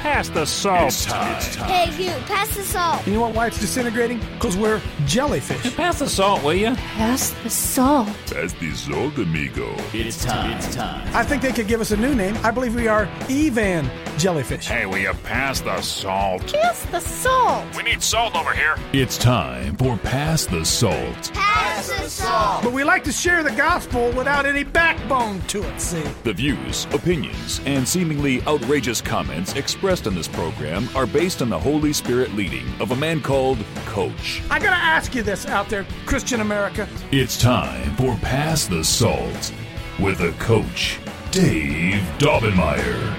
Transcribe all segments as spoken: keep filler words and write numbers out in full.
pass the salt. It's time. It's time. Hey, you, pass the salt. You know what, why it's disintegrating? Because we're jellyfish. Pass the salt, will you? Pass the salt. Pass the salt, amigo. It's time. It's time. I think they could give us a new name. I believe we are Evan Jellyfish. Hey, will you pass the salt? Pass the salt. We need salt over here. It's time for Pass the Salt. Pass the salt. But we like to share the gospel without any backbone to it, see? The views, opinions, and seemingly outrageous comments expressed on this program are based on the Holy Spirit leading of a man called Coach. I gotta ask you this out there, Christian America. It's time for Pass the Salt with a coach, Dave Daubenmire.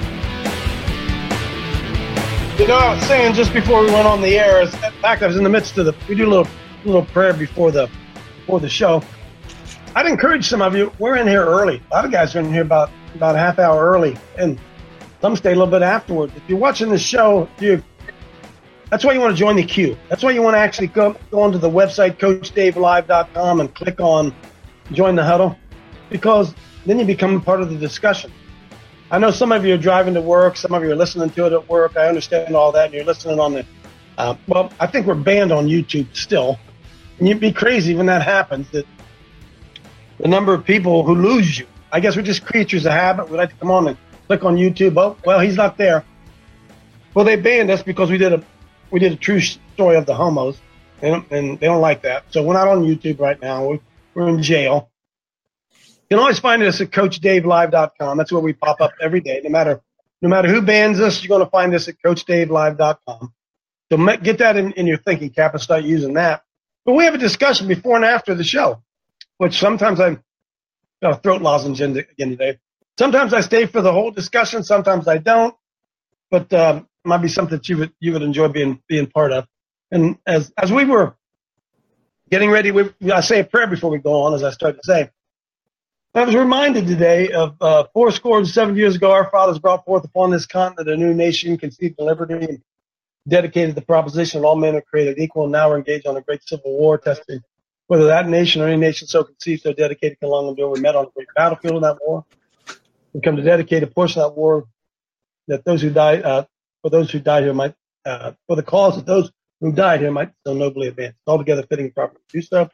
You know, I was saying just before we went on the air, in fact, I was in the midst of the, we do a little, little prayer before the, before the show. I'd encourage some of you, we're in here early. A lot of guys are in here about, about a half hour early, and some stay a little bit afterwards. If you're watching the show, you, that's why you want to join the queue. That's why you want to actually go, go onto the website, coach dave live dot com, and click on join the huddle, because then you become part of the discussion. I know some of you are driving to work. Some of you are listening to it at work. I understand all that. And you're listening on the, uh, well, I think we're banned on YouTube still. And you'd be crazy when that happens, that the number of people who lose you. I guess we're just creatures of habit. We like to come on and click on YouTube. Oh, well, he's not there. Well, they banned us because we did a, we did a true story of the homos, and, and they don't like that. So we're not on YouTube right now. We're, we're in jail. You can always find us at coach dave live dot com. That's where we pop up every day. No matter no matter who bans us, you're going to find us at coach dave live dot com. So get that in, in your thinking cap and start using that. But we have a discussion before and after the show, which sometimes I've got a throat lozenge in again today. Sometimes I stay for the whole discussion. Sometimes I don't. But um, it might be something that you would you would enjoy being being part of. And as as we were getting ready, we, I say a prayer before we go on, as I started to say. I was reminded today of uh, four score and seven years ago, our fathers brought forth upon this continent a new nation, conceived in liberty, and dedicated the proposition that all men are created equal, and now are engaged on a great civil war, testing whether that nation or any nation so conceived, so dedicated, can long endure. We met on a great battlefield in that war. We come to dedicate a portion of that war that those who died, uh, for those who died here might, uh, for the cause that those who died here might so nobly advance. Altogether fitting, proper to do so.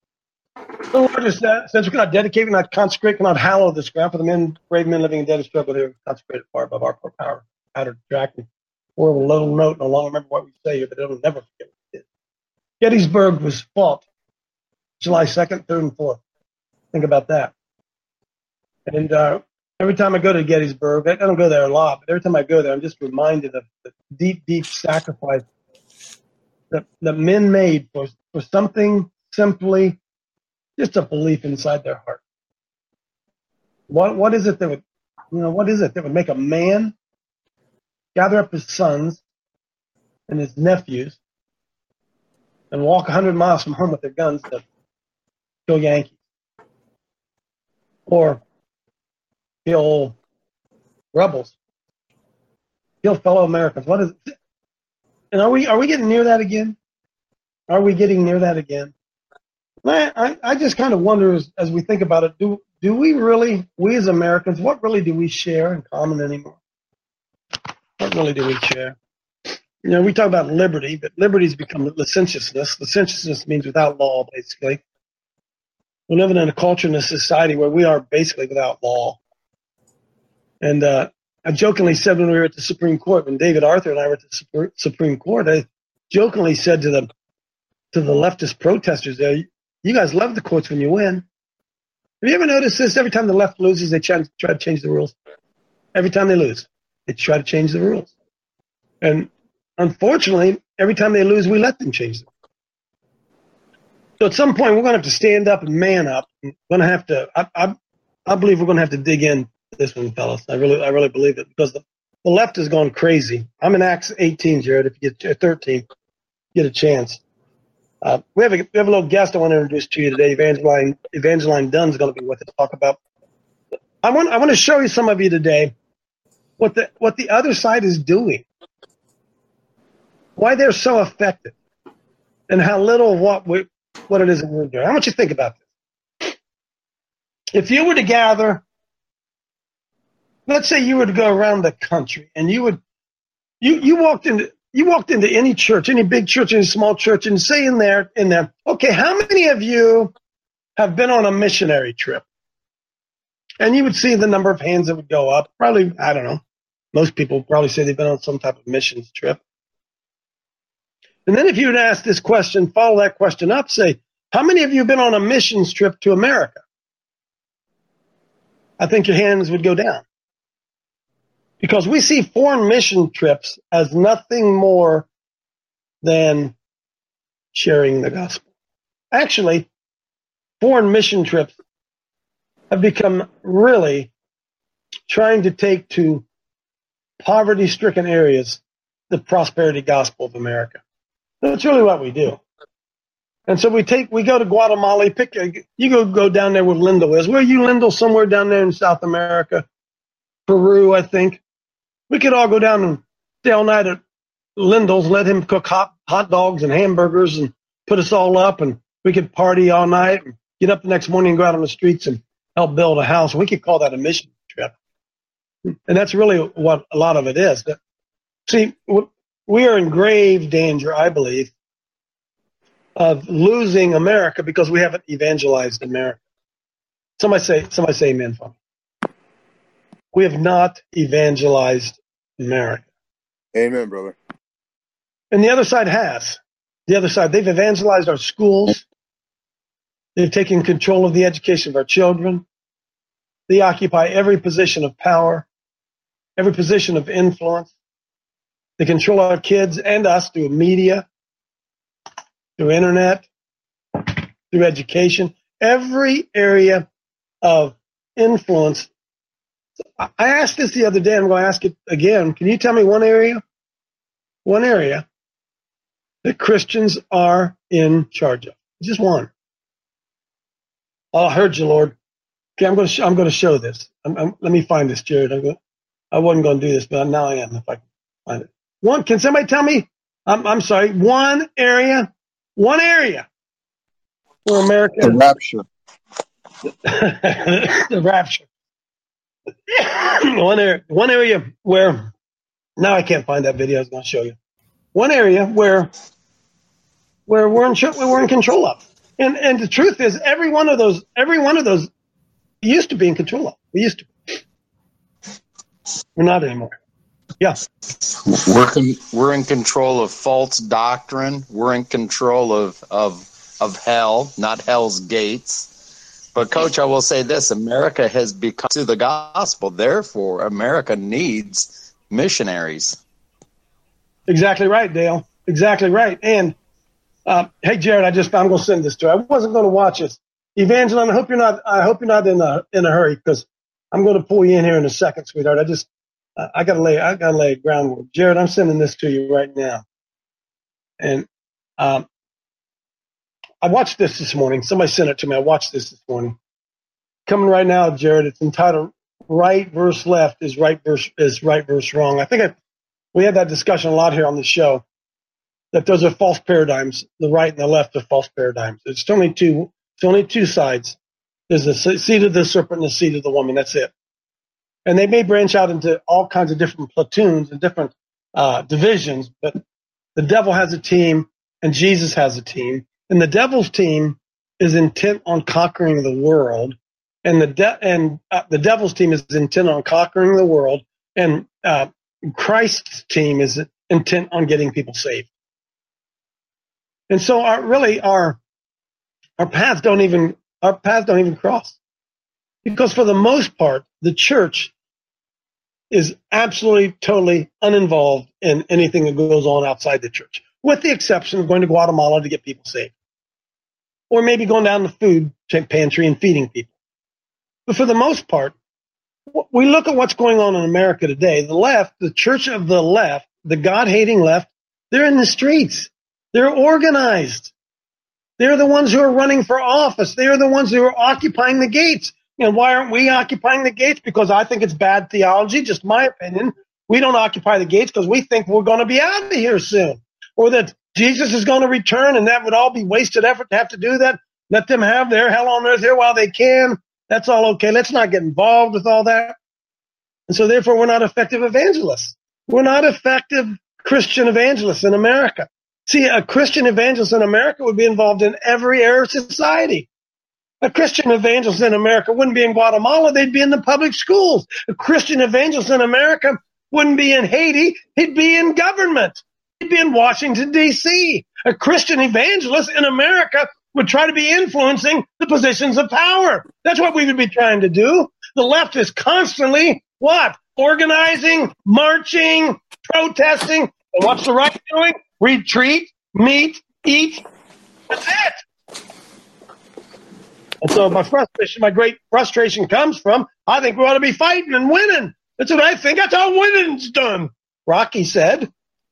The Lord just said, since we cannot dedicate, we cannot consecrate, cannot hallow this ground for the men, brave men living in dead and struggle here, consecrated far above our poor power, out of tracking. Or a little note, no longer remember what we say here, but it'll never forget what we did. Gettysburg was fought July second, third, and fourth. Think about that. And uh, every time I go to Gettysburg, I don't go there a lot, but every time I go there, I'm just reminded of the deep, deep sacrifice that, that men made for, for something simply just a belief inside their heart. What what is it that would, you know, what is it that would make a man gather up his sons and his nephews and walk a hundred miles from home with their guns to kill Yankees or kill rebels, kill fellow Americans? What is it? And are we are we getting near that again? Are we getting near that again? I, I just kind of wonder as, as we think about it, do do we really, we as Americans, what really do we share in common anymore? What really do we share? You know, we talk about liberty, but liberty's become licentiousness. Licentiousness means without law, basically. We're living in a culture and a society where we are basically without law. And uh, I jokingly said when we were at the Supreme Court, when David Arthur and I were at the Supreme Court, I jokingly said to the to the leftist protesters there, you guys love the courts when you win. Have you ever noticed this? Every time the left loses, they try, try to change the rules. Every time they lose, they try to change the rules. And unfortunately, every time they lose, we let them change them. So at some point, we're going to have to stand up and man up. We're going to have to, I, I, I believe we're going to have to dig in this one, fellas. I really, I really believe it, because the, the left has gone crazy. I'm in Acts eighteen, Jared, if you get thirteen, get a chance. Uh, we have a we have a little guest I want to introduce to you today. Evangeline Evangeline Dunn is going to be with us to talk about. I want I want to show you some of you today what the what the other side is doing, why they're so effective, and how little of what we what it is that we're doing. I want you to think about this. If you were to gather, let's say you were to go around the country and you would you you walked into you walked into any church, any big church, any small church, and say in there in there, okay, how many of you have been on a missionary trip? And you would see the number of hands that would go up. Probably, I don't know. Most people probably say they've been on some type of missions trip. And then if you would ask this question, follow that question up, say, how many of you have been on a missions trip to America? I think your hands would go down. Because we see foreign mission trips as nothing more than sharing the gospel. Actually, foreign mission trips have become really trying to take to poverty-stricken areas the prosperity gospel of America. That's really what we do. And so we take, we go to Guatemala, pick a, you go go down there where Lyndall is. Where are you, Lyndall? Somewhere down there in South America, Peru, I think. We could all go down and stay all night at Lyndall's, let him cook hot, hot dogs and hamburgers and put us all up, and we could party all night and get up the next morning and go out on the streets and help build a house. We could call that a mission trip. And that's really what a lot of it is. See, we are in grave danger, I believe, of losing America because we haven't evangelized America. Somebody say, somebody say amen for me. We have not evangelized America. Amen, brother. And the other side has. The other side, they've evangelized our schools. They've taken control of the education of our children. They occupy every position of power, every position of influence. They control our kids and us through media, through internet, through education, every area of influence. I asked this the other day, I'm going to ask it again. Can you tell me one area, one area that Christians are in charge of? Just one. Oh, I heard you, Lord. Okay, I'm going to sh- I'm going to show this. I'm, I'm, let me find this, Jared. I'm going, I wasn't going to do this, but now I am. If I can find it. One. Can somebody tell me? I'm, I'm sorry. One area. One area where America. The rapture. The rapture. one area. One area where. Now I can't find that video. I was going to show you. One area where. Where we're in we're in control of. And and the truth is, every one of those, every one of those, used to be in control of. We used to. We're not anymore. Yeah. We're con- we're in control of false doctrine. We're in control of of of hell, not hell's gates. But Coach, I will say this: America has become to the gospel. Therefore, America needs missionaries. Exactly right, Dale. Exactly right. And. Uh, hey, Jared, I just I'm going to send this to you. I wasn't going to watch this. Evangeline, I hope you're not. I hope you're not in a in a hurry because I'm going to pull you in here in a second, sweetheart. I just uh, I got to lay I got to lay groundwork. Jared, I'm sending this to you right now. And um, I watched this this morning. Somebody sent it to me. I watched this this morning. Coming right now, Jared. It's entitled "Right Verse Left is Right Verse is Right Verse Wrong." I think I, we had that discussion a lot here on the show. That those are false paradigms. The right and the left are false paradigms. It's only two. It's only two sides. There's the seed of the serpent and the seed of the woman. That's it. And they may branch out into all kinds of different platoons and different uh, divisions. But the devil has a team, and Jesus has a team. And the devil's team is intent on conquering the world, and the de- and uh, the devil's team is intent on conquering the world, and uh, Christ's team is intent on getting people saved. And so, our, really, our our paths don't even our paths don't even cross, because for the most part, the church is absolutely, totally uninvolved in anything that goes on outside the church, with the exception of going to Guatemala to get people saved, or maybe going down the food pantry and feeding people. But for the most part, we look at what's going on in America today. The left, the church of the left, the God-hating left, they're in the streets. They're organized. They're the ones who are running for office. They're the ones who are occupying the gates. And why aren't we occupying the gates? Because I think it's bad theology, just my opinion. We don't occupy the gates because we think we're going to be out of here soon, or that Jesus is going to return, and that would all be wasted effort to have to do that. Let them have their hell on earth here while they can. That's all okay. Let's not get involved with all that. And so therefore, we're not effective evangelists. We're not effective Christian evangelists in America. See, a Christian evangelist in America would be involved in every area of society. A Christian evangelist in America wouldn't be in Guatemala, they'd be in the public schools. A Christian evangelist in America wouldn't be in Haiti, he'd be in government. He'd be in Washington, D C A Christian evangelist in America would try to be influencing the positions of power. That's what we would be trying to do. The left is constantly, what? Organizing, marching, protesting. And what's the right doing? Retreat, meet, eat. That's it. And so my frustration, my great frustration comes from, I think we ought to be fighting and winning. That's what I think. That's how winning's done, Rocky said.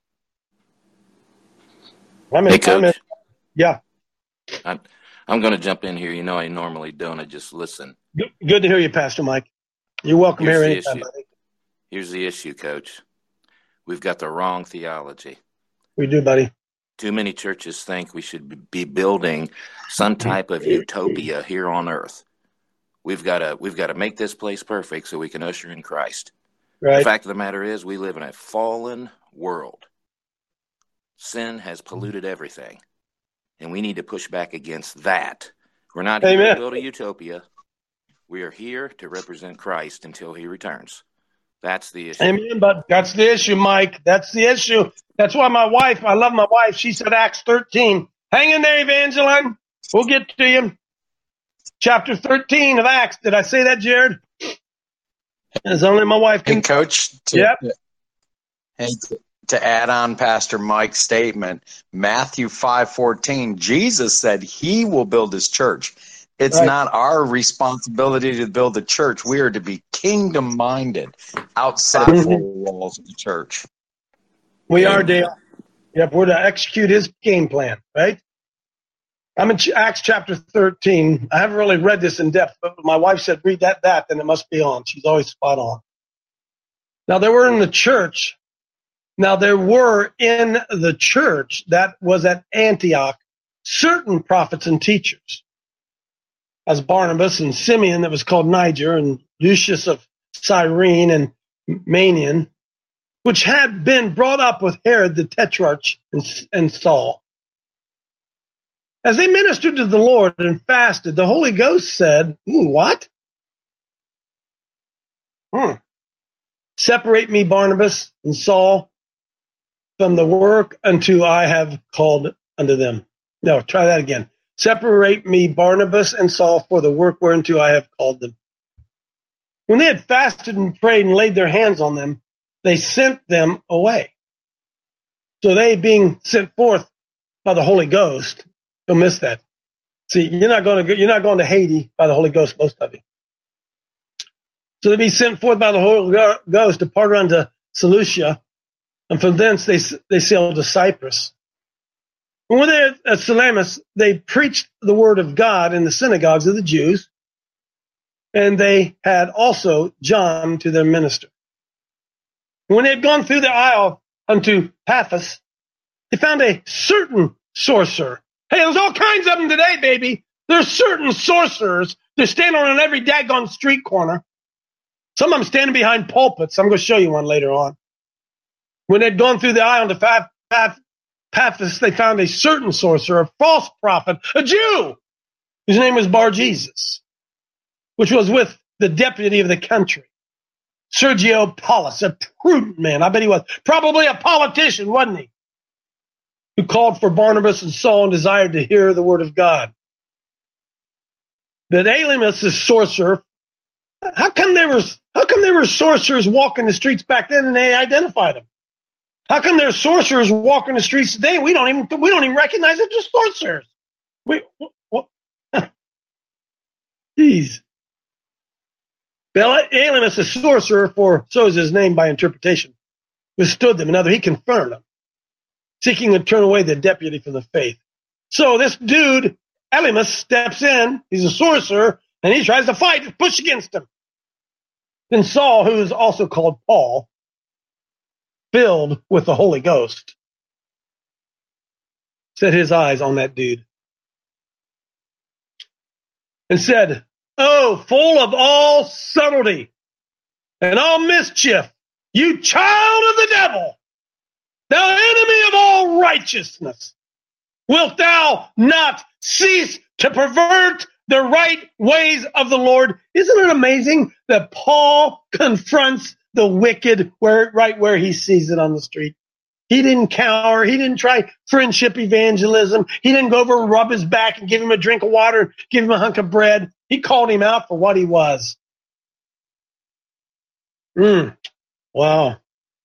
I mean, Hey, Coach. I'm in, yeah. I'm, I'm going to jump in here. You know, I normally don't. I just listen. Good, good to hear you, Pastor Mike. You're welcome Here's here the anytime. issue. buddy. Here's the issue, Coach. We've got the wrong theology. We do, buddy. Too many churches think we should be building some type of utopia here on earth. We've got to we've got to make this place perfect so we can usher in Christ. Right. The fact of the matter is, we live in a fallen world. Sin has polluted everything, and we need to push back against that. We're not here Amen. to build a utopia. We are here to represent Christ until he returns. That's the issue. Amen, but that's the issue, Mike. That's the issue. That's why my wife, I love my wife, she said Acts thirteen. Hang in there, Evangeline. We'll get to you. Chapter thirteen of Acts. Did I say that, Jared? It's only my wife can. And Coach, to, Yep. hey, to, to add on Pastor Mike's statement, Matthew five fourteen, Jesus said he will build his church. It's Right. not our responsibility to build the church. We are to be kingdom-minded outside Mhm. the four walls of the church. We are, Dale. Yep, we're to execute his game plan, right? I'm in Ch- Acts chapter thirteen. I haven't really read this in depth, but my wife said, read that, that, then it must be on. She's always spot on. Now, there were in the church, now there were in the church that was at Antioch certain prophets and teachers, as Barnabas and Simeon that was called Niger, and Lucius of Cyrene and Manaen, which had been brought up with Herod the Tetrarch and, and Saul. As they ministered to the Lord and fasted, the Holy Ghost said, Ooh, what? Hmm. Separate me, Barnabas and Saul, from the work unto I have called unto them. No, try that again. Separate me, Barnabas and Saul, for the work whereunto I have called them. When they had fasted and prayed and laid their hands on them, they sent them away. So they, being sent forth by the Holy Ghost, don't miss that. See, you're not going to you're not going to Haiti by the Holy Ghost, most of you. So they be sent forth by the Holy Ghost, depart unto Seleucia, and from thence they they sailed to Cyprus. And when they at Salamis, they preached the word of God in the synagogues of the Jews, and they had also John to their minister. When they had gone through the isle unto Paphos, they found a certain sorcerer. Hey, there's all kinds of them today, baby. There's certain sorcerers. They're standing on every daggone street corner. Some of them standing behind pulpits. I'm going to show you one later on. When they'd gone through the isle to Paph- Paph- Paphos, they found a certain sorcerer, a false prophet, a Jew, whose name was Bar-Jesus, which was with the deputy of the country, Sergio Paulus, a prudent man. I bet he was. Probably a politician, wasn't he? Who called for Barnabas and Saul and desired to hear the word of God. But Elymas, the sorcerer, how come there was how come there were sorcerers walking the streets back then and they identified them? How come there are sorcerers walking the streets today? We don't even we don't even recognize it as sorcerers. We what? Jeez. Well, Elymas, the sorcerer, for so is his name by interpretation, withstood them. In other, he confirmed them, seeking to turn away the deputy from the faith. So this dude, Elymas, steps in. He's a sorcerer, and he tries to fight and push against him. Then Saul, who is also called Paul, filled with the Holy Ghost, set his eyes on that dude and said, Oh, full of all subtlety and all mischief, You child of the devil, thou enemy of all righteousness, wilt thou not cease to pervert the right ways of the Lord? Isn't it amazing that Paul confronts the wicked where, right where he sees it on the street? He didn't cower. He didn't try friendship evangelism. He didn't go over and rub his back and give him a drink of water, give him a hunk of bread. He called him out for what he was. Mm. Wow.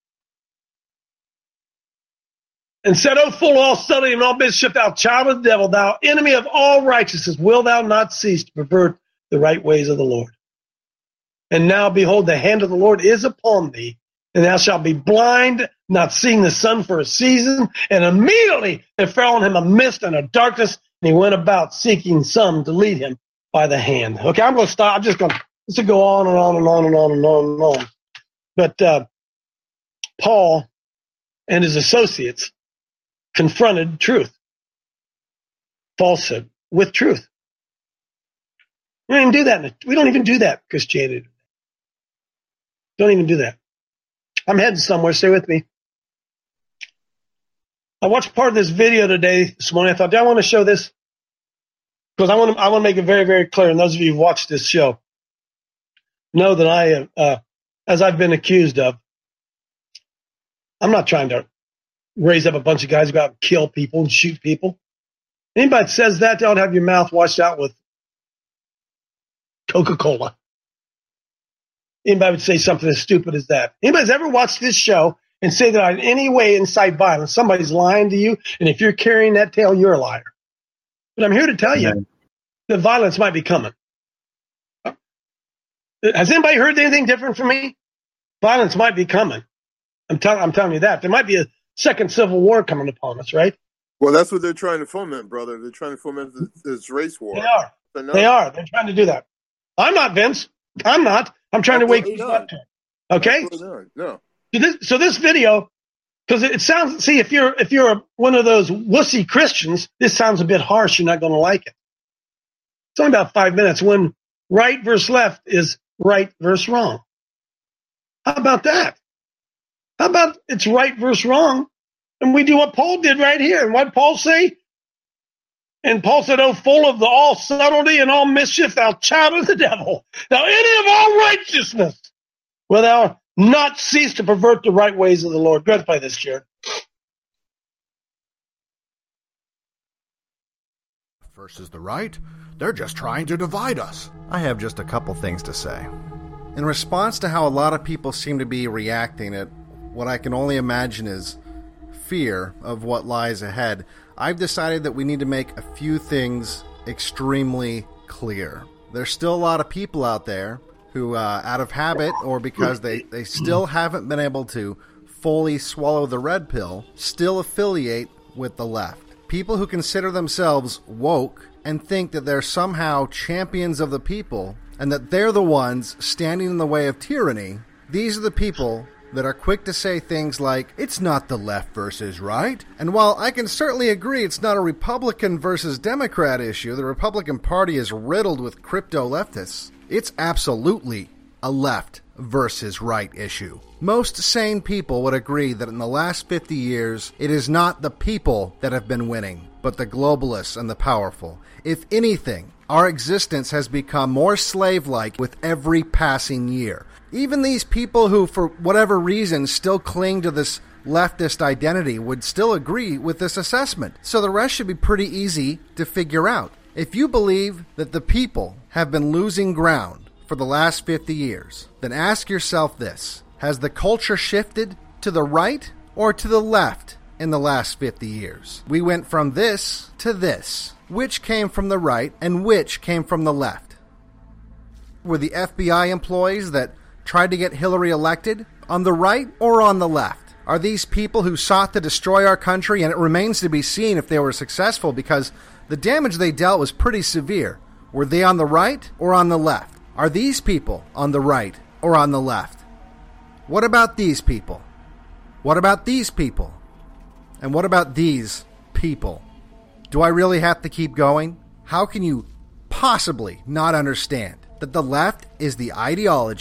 And said, O full of all subtlety and all mischief, thou child of the devil, thou enemy of all righteousness, will thou not cease to pervert the right ways of the Lord? And now, behold, the hand of the Lord is upon thee, and thou shalt be blind, not seeing the sun for a season. And immediately there fell on him a mist and a darkness, and he went about seeking some to lead him by the hand. Okay, I'm going to stop. I'm just going to go on and on and on and on and on and on. But uh, Paul and his associates confronted truth, falsehood, with truth. We don't even do that. We don't even do that in Christianity. Don't even do that. I'm heading somewhere. Stay with me. I watched part of this video today, this morning. I thought, do I want to show this? Because I want to, I want to make it very, very clear. And those of you who've watched this show know that I am, uh, as I've been accused of, I'm not trying to raise up a bunch of guys who go out and kill people and shoot people. Anybody that says that, don't have your mouth washed out with Coca-Cola. Anybody would say something as stupid as that. Anybody's ever watched this show and say that I in any way incite violence, somebody's lying to you, and if you're carrying that tale, you're a liar. But I'm here to tell you that violence might be coming. Has anybody heard anything different from me? Violence might be coming. I'm, tell- I'm telling you that. There might be a second civil war coming upon us, right? Well, that's what they're trying to foment, brother. They're trying to foment this, this race war. They are. They are. They're trying to do that. I'm not, Vince. I'm not. I'm trying Absolutely to wake you not. up to it. Okay? Absolutely not. No. So this, so this video, because it sounds, see, if you're if you're one of those wussy Christians, this sounds a bit harsh. You're not going to like it. It's only about five minutes when right versus left is right versus wrong. How about that? How about it's right versus wrong, and we do what Paul did right here? And what did Paul say? And Paul said, "Oh, full of the all subtlety and all mischief, thou child of the devil, thou enemy of all righteousness, will thou not cease to pervert the right ways of the Lord." Go ahead and play this, Jared. Versus the right, they're just trying to divide us. I have just a couple things to say. In response to how a lot of people seem to be reacting at what I can only imagine is fear of what lies ahead, I've decided that we need to make a few things extremely clear. There's still a lot of people out there who, uh, out of habit or because they, they still haven't been able to fully swallow the red pill, still affiliate with the left. People who consider themselves woke and think that they're somehow champions of the people and that they're the ones standing in the way of tyranny. These are the people that are quick to say things like, it's not the left versus right. And while I can certainly agree it's not a Republican versus Democrat issue, the Republican Party is riddled with crypto-leftists, it's absolutely a left versus right issue. Most sane people would agree that in the last fifty years, it is not the people that have been winning, but the globalists and the powerful. If anything, our existence has become more slave-like with every passing year. Even these people who, for whatever reason, still cling to this leftist identity would still agree with this assessment. So the rest should be pretty easy to figure out. If you believe that the people have been losing ground for the last fifty years, then ask yourself this. Has the culture shifted to the right or to the left in the last fifty years? We went from this to this. Which came from the right and which came from the left? Were the F B I employees that tried to get Hillary elected on the right or on the left? Are these people who sought to destroy our country, and it remains to be seen if they were successful because the damage they dealt was pretty severe, were they on the right or on the left? Are these people on the right or on the left? What about these people? What about these people? And what about these people? Do I really have to keep going? How can you possibly not understand that the left is the ideology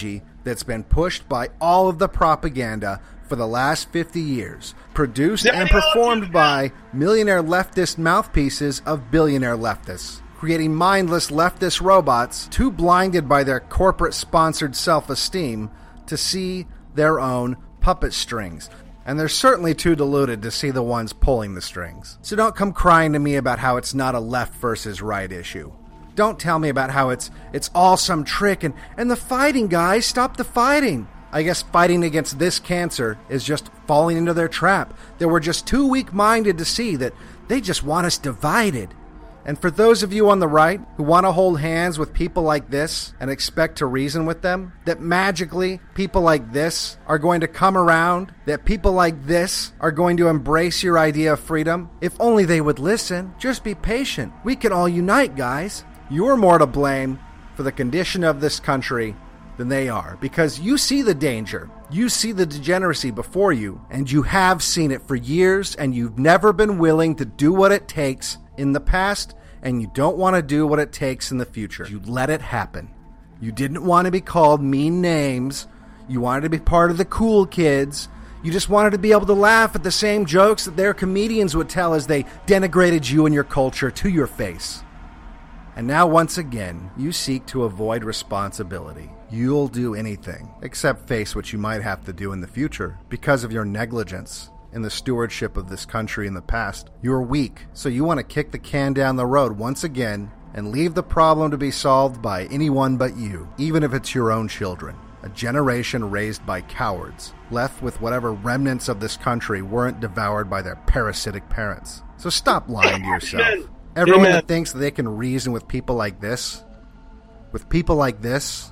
that's been pushed by all of the propaganda for the last fifty years, produced and performed by millionaire leftist mouthpieces of billionaire leftists, creating mindless leftist robots too blinded by their corporate-sponsored self-esteem to see their own puppet strings. And they're certainly too deluded to see the ones pulling the strings. So don't come crying to me about how it's not a left versus right issue. Don't tell me about how it's it's all some trick and, and the fighting, guys. Stop the fighting. I guess fighting against this cancer is just falling into their trap. They were just too weak-minded to see that they just want us divided. And for those of you on the right who want to hold hands with people like this and expect to reason with them, that magically people like this are going to come around, that people like this are going to embrace your idea of freedom, if only they would listen. Just be patient. We can all unite, guys. You're more to blame for the condition of this country than they are, because you see the danger. You see the degeneracy before you, and you have seen it for years, and you've never been willing to do what it takes in the past, and you don't want to do what it takes in the future. You let it happen. You didn't want to be called mean names. You wanted to be part of the cool kids. You just wanted to be able to laugh at the same jokes that their comedians would tell as they denigrated you and your culture to your face. And now, once again, you seek to avoid responsibility. You'll do anything except face what you might have to do in the future because of your negligence in the stewardship of this country in the past. You're weak, so you want to kick the can down the road once again and leave the problem to be solved by anyone but you, even if it's your own children. A generation raised by cowards, left with whatever remnants of this country weren't devoured by their parasitic parents. So stop lying to yourself. Amen. Everyone Amen. that thinks that they can reason with people like this, with people like this,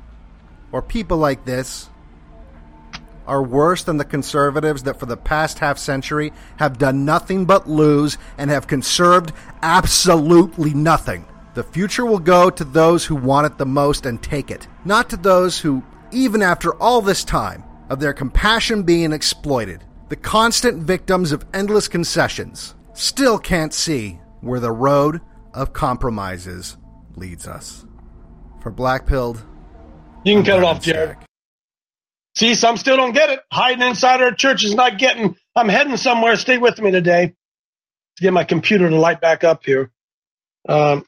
or people like this, are worse than the conservatives that for the past half century have done nothing but lose and have conserved absolutely nothing. The future will go to those who want it the most and take it, not to those who, even after all this time of their compassion being exploited, the constant victims of endless concessions, still can't see where the road of compromises leads us. For Black-Pilled, You can I'm cut it Brandon off, Jared. Stack. See, some still don't get it. Hiding inside our church is not getting. I'm heading somewhere. Stay with me today to get my computer to light back up here. Um,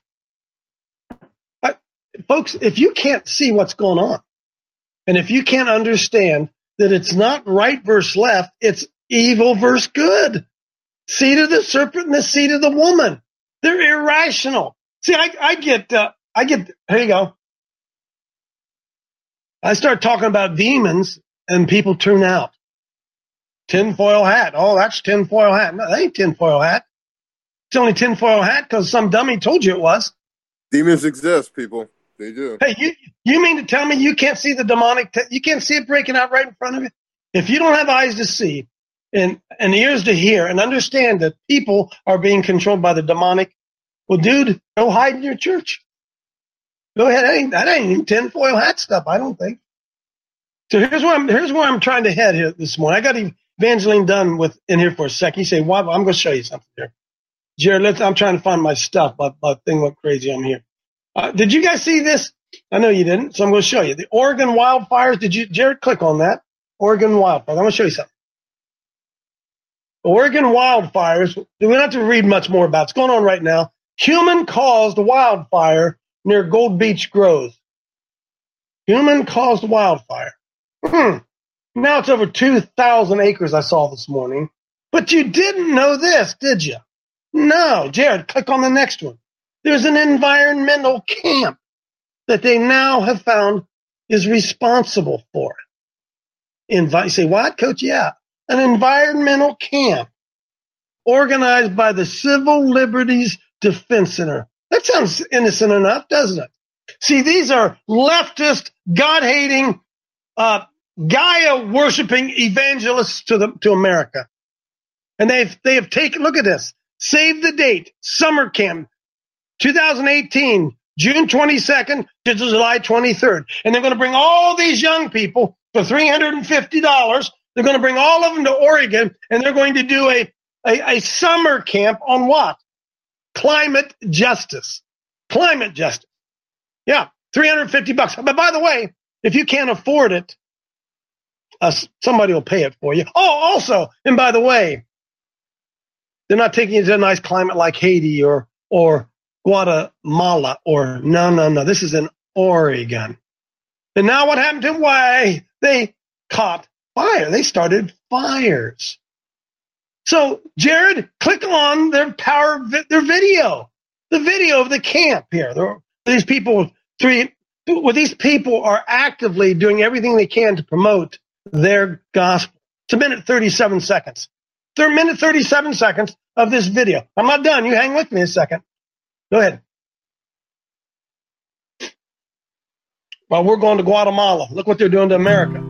I, folks, if you can't see what's going on, and if you can't understand that it's not right versus left, it's evil versus good. Seed of the serpent and the seed of the woman. They're irrational. See, I, I get, uh, I get, here you go. I start talking about demons and people tune out. Tinfoil hat. Oh, that's tinfoil hat. No, that ain't tinfoil hat. It's only tinfoil hat because some dummy told you it was. Demons exist, people. They do. Hey, you you mean to tell me you can't see the demonic? Te- you can't see it breaking out right in front of you? If you don't have eyes to see and, and ears to hear and understand that people are being controlled by the demonic, well, dude, go hide in your church. Go ahead. That ain't, that ain't even tinfoil hat stuff, I don't think. So here's where I'm here's where I'm trying to head here this morning. I got Evangeline Dunn with in here for a second. You say, "Why?" I'm going to show you something here, Jared. Let's. I'm trying to find my stuff. My, my thing went crazy. I'm here. Uh, did you guys see this? I know you didn't, so I'm going to show you the Oregon wildfires. Did you, Jared? Click on that. Oregon wildfires. I'm going to show you something. Oregon wildfires. We don't have to read much more about it. It's going on right now. Human-caused wildfire near Gold Beach grows. Human-caused wildfire. Hmm. Now it's over two thousand acres I saw this morning. But you didn't know this, did you? No. Jared, click on the next one. There's an environmental camp that they now have found is responsible for it. Invi- you say, what, Coach? Yeah. An environmental camp organized by the Civil Liberties Defense Center. That sounds innocent enough, doesn't it? See, these are leftist, God-hating, uh, Gaia-worshiping evangelists to the to America. And they've they have taken, look at this, save the date, summer camp, twenty eighteen, June twenty-second to July twenty-third. And they're going to bring all these young people for three hundred fifty dollars. They're going to bring all of them to Oregon, and they're going to do a, a, a summer camp on what? Climate justice. Climate justice. Yeah, three hundred fifty bucks. But by the way, if you can't afford it, uh, somebody will pay it for you. Oh, also, and by the way, they're not taking you to a nice climate like Haiti or or Guatemala or no, no, no. This is in Oregon. And now what happened to why they caught fire? They started fires. So, Jared, click on their power, their video, the video of the camp here. There, these people, three, well, these people are actively doing everything they can to promote their gospel. It's a minute thirty-seven seconds. They're a minute thirty-seven seconds of this video. I'm not done. You hang with me a second. Go ahead. Well, we're going to Guatemala. Look what they're doing to America.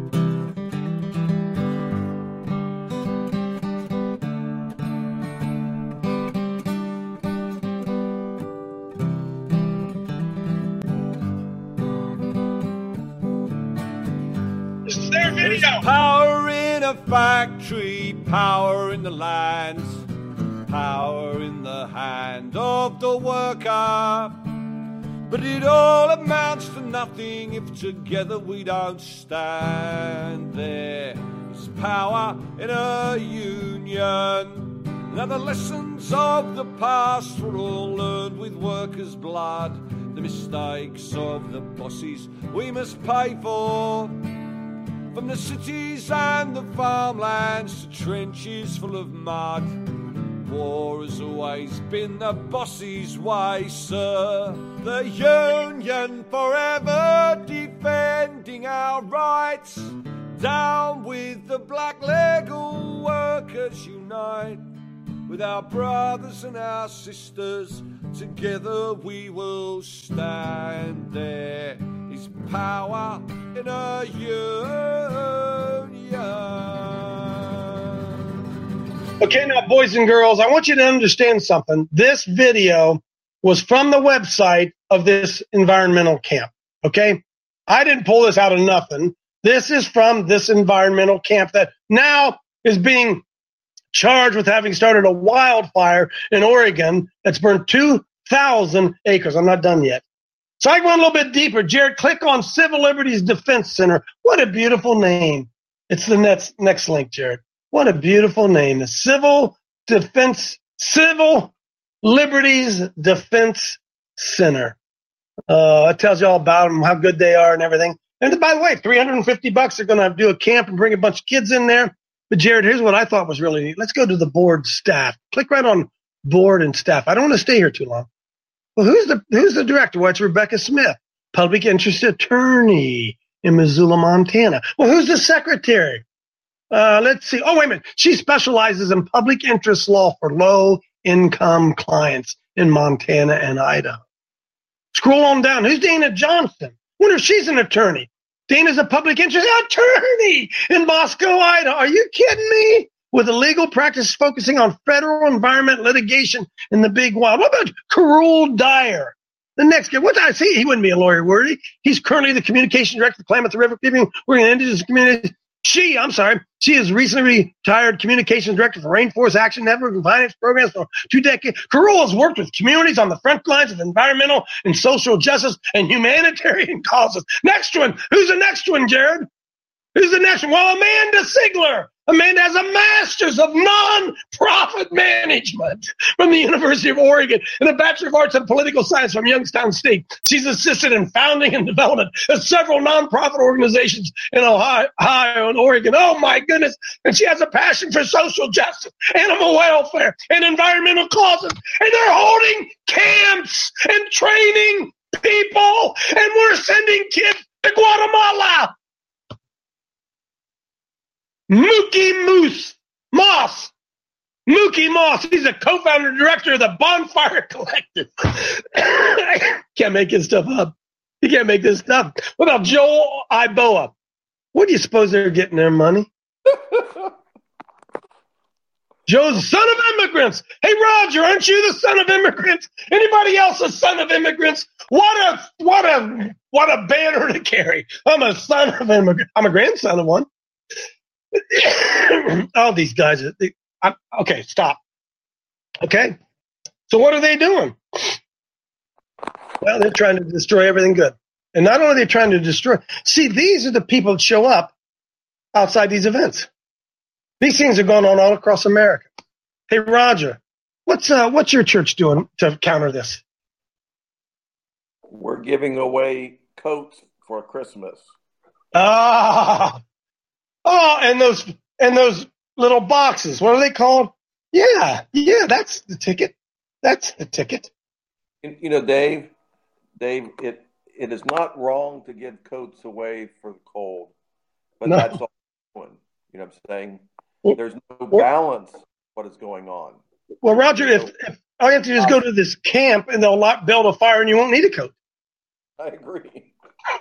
This is their video. There's power in a factory, power in the lands, power in the hand of the worker. But it all amounts to nothing if together we don't stand. There is power in a union. Now the lessons of the past were all learned with workers' blood. The mistakes of the bosses we must pay for. From the cities and the farmlands to trenches full of mud. War has always been the boss's way, sir. The union forever defending our rights. Down with the black legal workers unite. With our brothers and our sisters, together we will stand. There is power in a union. Okay, now, boys and girls, I want you to understand something. This video was from the website of this environmental camp, okay? I didn't pull this out of nothing. This is from this environmental camp that now is being charged with having started a wildfire in Oregon that's burned two thousand acres. I'm not done yet. So I went a little bit deeper. Jared, click on Civil Liberties Defense Center. What a beautiful name. It's the next, next link, Jared. What a beautiful name. The Civil Defense, Civil Liberties Defense Center. Uh, it tells you all about them, how good they are and everything. And by the way, three hundred fifty bucks, they're going to do a camp and bring a bunch of kids in there. But Jared, here's what I thought was really neat. Let's go to the board staff. Click right on board and staff. I don't want to stay here too long. Well, who's the, who's the director? Well, it's Rebecca Smith, public interest attorney in Missoula, Montana. Well, who's the secretary? Uh, let's see. Oh, wait a minute. She specializes in public interest law for low-income clients in Montana and Idaho. Scroll on down. Who's Dana Johnson? Wonder if she's an attorney. Dana's a public interest attorney in Moscow, Idaho. Are you kidding me? With a legal practice focusing on federal environment litigation in the Big Wild. What about Carol Dyer? The next guy, what did I see? He wouldn't be a lawyer, would he? He's currently the communication director for Klamath River Keeping. We're in indigenous communities. She, I'm sorry, she is recently retired communications director for Rainforest Action Network and finance programs for two decades. Carol has worked with communities on the front lines of environmental and social justice and humanitarian causes. Next one. Who's the next one, Jared? Who's the next one? Well, Amanda Sigler. Amanda has a master's of non-profit management from the University of Oregon and a Bachelor of Arts in Political Science from Youngstown State. She's assisted in founding and development of several non-profit organizations in Ohio, Ohio and Oregon. Oh, my goodness. And she has a passion for social justice, animal welfare, and environmental causes. And they're holding camps and training people, and we're sending kids to Guatemala. Mookie Moose Moss. Mookie Moss. He's a co-founder and director of the Bonfire Collective. Can't make this stuff up. You can't make this stuff. What about Joel Iboa? Where do you suppose they're getting their money? Joe's the son of immigrants. Hey, Roger, aren't you the son of immigrants? Anybody else a son of immigrants? What a what a what a banner to carry. I'm a son of immigrants. I'm a grandson of one. All these guys, they, I, okay, stop. Okay, so what are they doing? Well, they're trying to destroy everything good. And not only are they trying to destroy, see, these are the people that show up outside these events. These things are going on all across America. Hey, Roger, what's uh, what's your church doing to counter this? We're giving away coats for Christmas. Ah, oh, and those and those little boxes. What are they called? Yeah, yeah, that's the ticket. That's the ticket. You know, Dave, Dave, it it is not wrong to give coats away for the cold, but No. that's all we're doing. You know what I'm saying? There's no balance to what is going on. Well, Roger, if, if all you have to do is go to this camp and they'll not build a fire and you won't need a coat. I agree.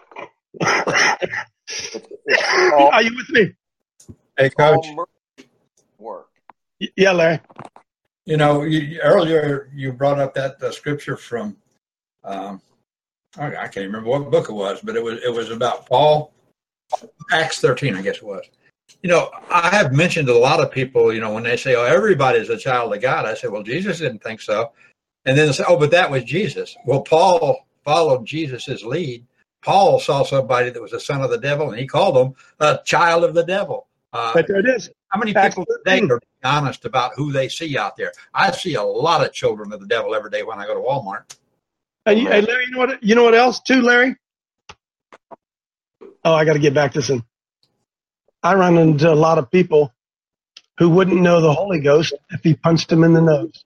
Are you with me? Hey, Coach. Work. Y- Yeah, Larry. You know, you, earlier you brought up that uh, scripture from, um, I, I can't remember what book it was, but it was it was about Paul, Acts thirteen, I guess it was. You know, I have mentioned to a lot of people, you know, when they say, oh, everybody's a child of God, I say, well, Jesus didn't think so. And then they say, oh, but that was Jesus. Well, Paul followed Jesus's lead. Paul saw somebody that was a son of the devil, and he called him a child of the devil. Uh, But there it is. How many Acts people today are being honest about who they see out there? I see a lot of children of the devil every day when I go to Walmart. And, you, and Larry, you know what? You know what else too, Larry? Oh, I got to get back to this. In. I run into a lot of people who wouldn't know the Holy Ghost if he punched them in the nose.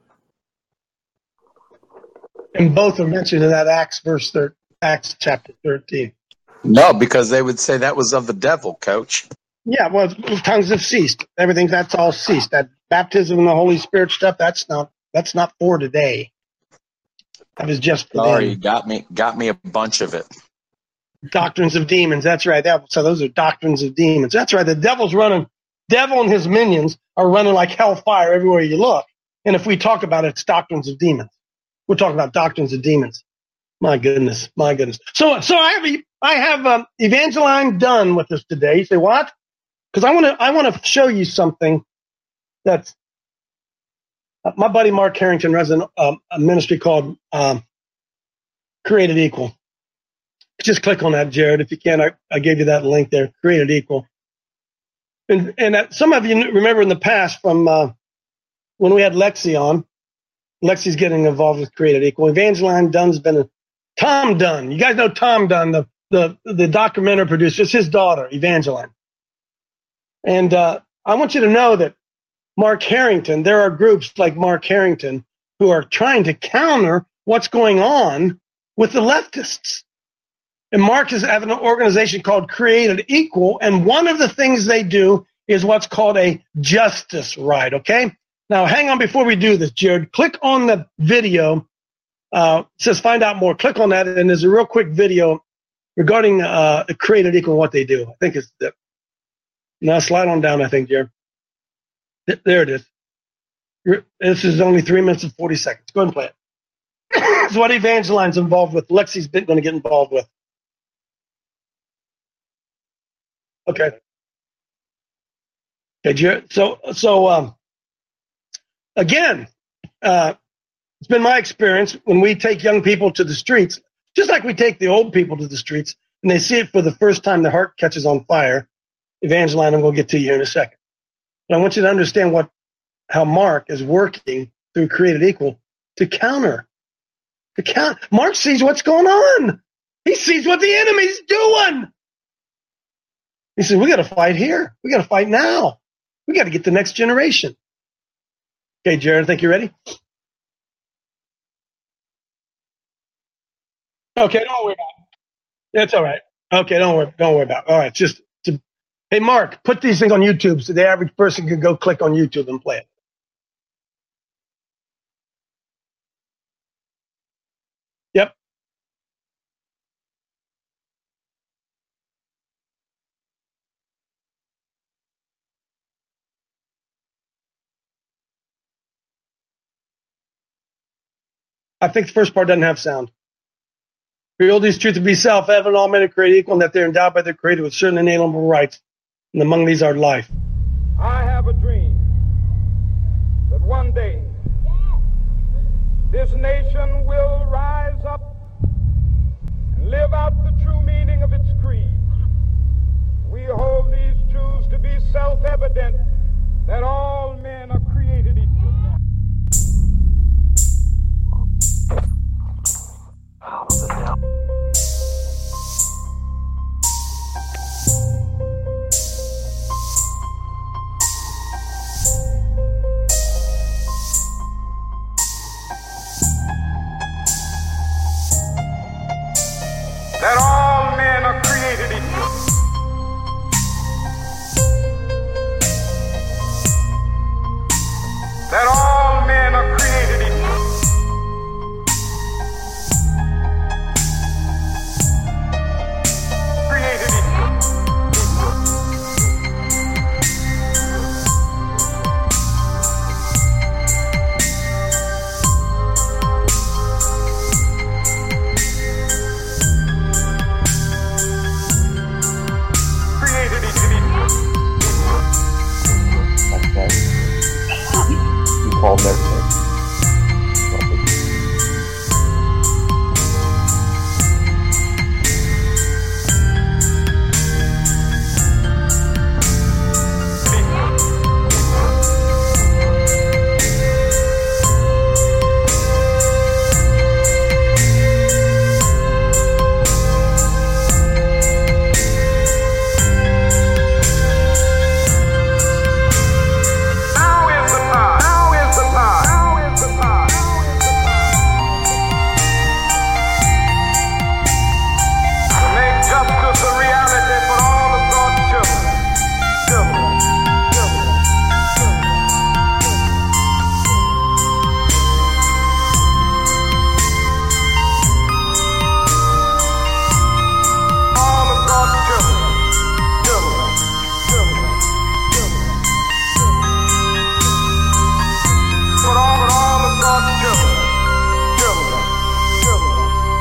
And both are mentioned in that Acts verse thir- Acts chapter thirteen. No, because they would say that was of the devil, Coach. Yeah, well, tongues have ceased. Everything that's all ceased. That baptism in the Holy Spirit stuff, that's not that's not for today. That was just for Sorry, them. you got me got me a bunch of it. Doctrines of demons. That's right. That, so those are doctrines of demons. That's right. The devil's running. Devil and his minions are running like hellfire everywhere you look. And if we talk about it, it's doctrines of demons. We're talking about doctrines of demons. My goodness. My goodness. So, so I have, I have um, Evangeline Dunn with us today. You say what? Because I want to, I want to show you something that's uh, my buddy Mark Harrington runs an, um, a ministry called um, Created Equal. Just click on that, Jared, if you can. I, I gave you that link there, Created Equal. And, and uh, some of you remember in the past from uh, when we had Lexi on, Lexi's getting involved with Created Equal. Evangeline Dunn's been a, Tom Dunn. You guys know Tom Dunn, the, the, the documentary producer. It's his daughter, Evangeline. And uh, I want you to know that Mark Harrington, there are groups like Mark Harrington who are trying to counter what's going on with the leftists. And Mark is having an organization called Created Equal, and one of the things they do is what's called a justice right, okay? Now, hang on before we do this, Jared. Click on the video. Uh, it says find out more. Click on that, and there's a real quick video regarding uh, Created Equal and what they do. I think it's the, now slide on down, I think, Jared. Th- there it is. You're, this is only three minutes and forty seconds. Go ahead and play it. It's what Evangeline's involved with. Lexi's been going to get involved with. Okay. Okay, Jared. So, so um, again, uh, it's been my experience when we take young people to the streets, just like we take the old people to the streets, and they see it for the first time, their heart catches on fire. Evangeline, I'm going to get to you in a second. But I want you to understand what, how Mark is working through Created Equal to counter. To count. Mark sees what's going on. He sees what the enemy's doing. He said, we got to fight here. We got to fight now. We got to get the next generation. Okay, Jared, I think you're ready. Okay, don't worry about it. That's all right. Okay, don't worry, don't worry about it. All right, just to, hey, Mark, put these things on YouTube so the average person can go click on YouTube and play it. Yep. I think the first part doesn't have sound. Reveal these truths to be self-evident, all men are created equal, and that they're endowed by their Creator with certain inalienable rights, and among these are life. I have a dream that one day this nation will rise up and live out the true meaning of its creed. We hold these truths to be self-evident, that all men are created equal. Out of the devil. That all men are created equal. That all men are created equal. Created equal. Created equal. Okay. You call them everything. Now is the time. Now is the time. Now is the time. To make justice a reality for all of God's children. Children. Children. All of God's children. Children. Children. Children. For all, for all of God's children. Children. Children.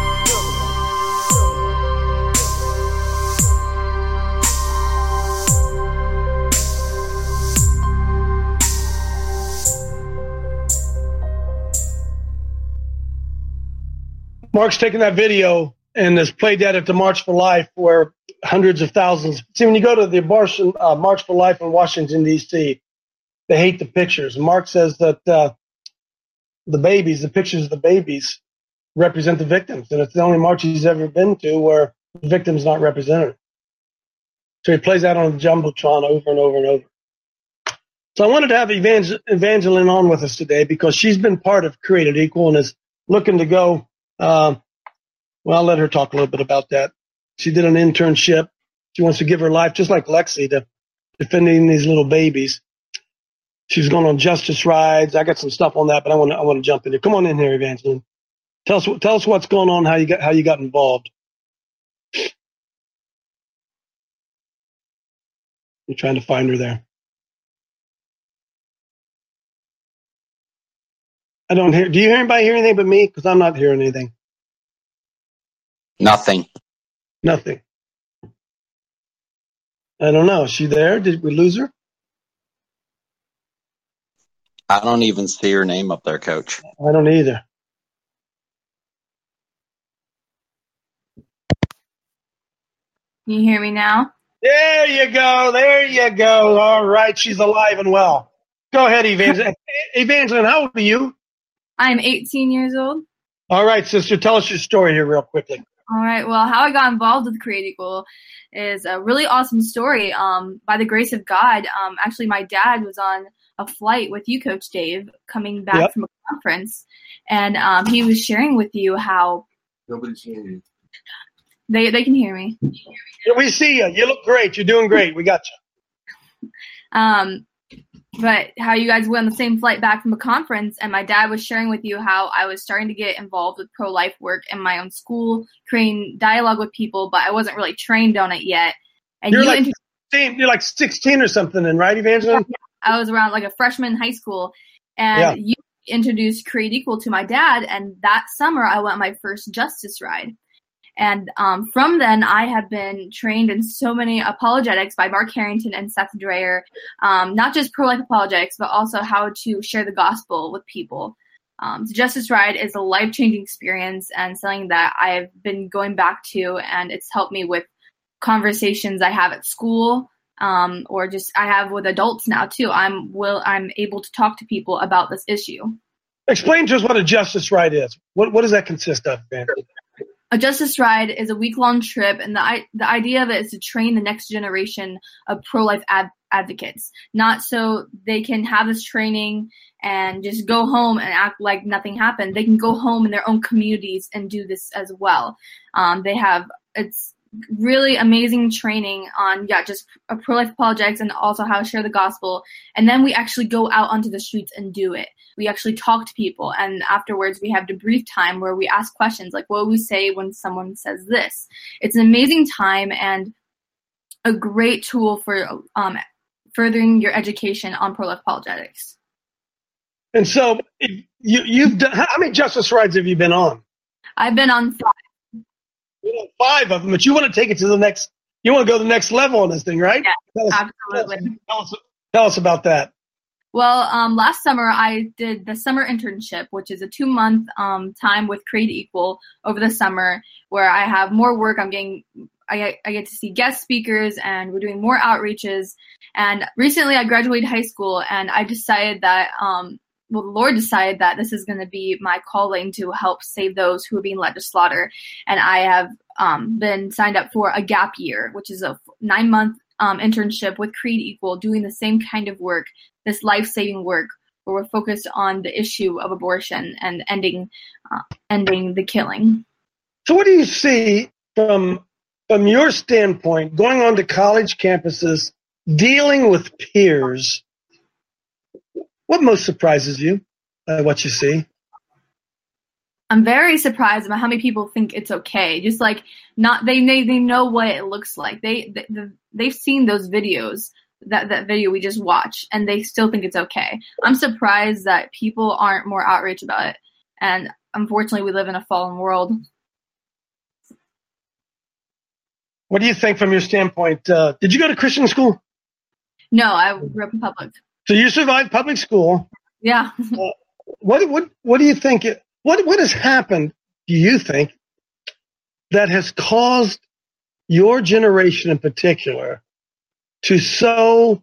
Mark's taken that video and has played that at the March for Life, where hundreds of thousands. See, when you go to the abortion uh, March for Life in Washington, D C, they hate the pictures. Mark says that uh, the babies, the pictures of the babies, represent the victims, and it's the only march he's ever been to where the victim's not represented. So he plays that on the jumbotron over and over and over. So I wanted to have Evangel- Evangeline on with us today because she's been part of Created Equal and is looking to go. Uh, well, I'll let her talk a little bit about that. She did an internship. She wants to give her life, just like Lexi, to defending these little babies. She's going on justice rides. I got some stuff on that, but I want to I want to jump in here. Come on in here, Evangeline. Tell us tell us what's going on, how you got how you got involved. I'm trying to find her there. I don't hear. Do you hear anybody hear anything but me? Because I'm not hearing anything. Nothing. Nothing. I don't know. Is she there? Did we lose her? I don't even see her name up there, Coach. I don't either. Can you hear me now? There you go. There you go. All right. She's alive and well. Go ahead, Evangeline. Evangeline, how old are you? I'm eighteen years old. All right, sister. Tell us your story here real quickly. All right. Well, how I got involved with Create Equal is a really awesome story. Um, by the grace of God, um, actually, my dad was on a flight with you, Coach Dave, coming back Yep. from a conference, and um, he was sharing with you how Nobody's hearing you. they they can hear me. Yeah, we see you. You look great. You're doing great. We got you. Um, but how you guys went on the same flight back from a conference, and my dad was sharing with you how I was starting to get involved with pro-life work in my own school, creating dialogue with people, but I wasn't really trained on it yet. And You're you like inter- sixteen, you're like sixteen or something, then, right, Evangeline? I was around like a freshman in high school, and Yeah. you introduced Create Equal to my dad, and that summer I went on my first justice ride. And um, from then, I have been trained in so many apologetics by Mark Harrington and Seth Dreyer, um, not just pro-life apologetics, but also how to share the gospel with people. Um, so Justice Ride is a life-changing experience and something that I've been going back to, and it's helped me with conversations I have at school, um, or just I have with adults now too. I'm will I'm able to talk to people about this issue. Explain to us what a Justice Ride is. What what does that consist of, man? A Justice Ride is a week-long trip, and the the idea of it is to train the next generation of pro-life ad- advocates, not so they can have this training and just go home and act like nothing happened. They can go home in their own communities and do this as well. Um, they have it's really amazing training on yeah just a pro-life apologetics and also how to share the gospel, and then we actually go out onto the streets and do it. We actually talk to people, and afterwards we have debrief time where we ask questions like, what do we say when someone says this? It's an amazing time and a great tool for um, furthering your education on pro-life apologetics. And so you, you've done, how many Justice Rides have you been on? I've been on five. You know, five of them, but you want to take it to the next, you want to go to the next level on this thing, right? Yeah, tell us, absolutely. Tell us, tell us about that. Well, um, last summer I did the summer internship, which is a two-month um, time with Create Equal over the summer, where I have more work. I'm getting, I get, I get to see guest speakers, and we're doing more outreaches. And recently I graduated high school, and I decided that, um, well, the Lord decided that this is going to be my calling to help save those who are being led to slaughter. And I have um, been signed up for a gap year, which is a nine-month um, internship with Create Equal, doing the same kind of work, this life-saving work, where we're focused on the issue of abortion and ending uh, ending the killing. So what do you see from from your standpoint, going on to college campuses, dealing with peers? What most surprises you by what you see? I'm very surprised about how many people think it's okay. Just like not they they, they know what it looks like. They, they they've seen those videos. That, that video we just watched, and they still think it's okay. I'm surprised that people aren't more outraged about it. And unfortunately, we live in a fallen world. What do you think from your standpoint? Uh, did you go to Christian school? No, I grew up in public. So you survived public school. Yeah. uh, what what what do you think? It, what what has happened? Do you think that has caused your generation in particular to so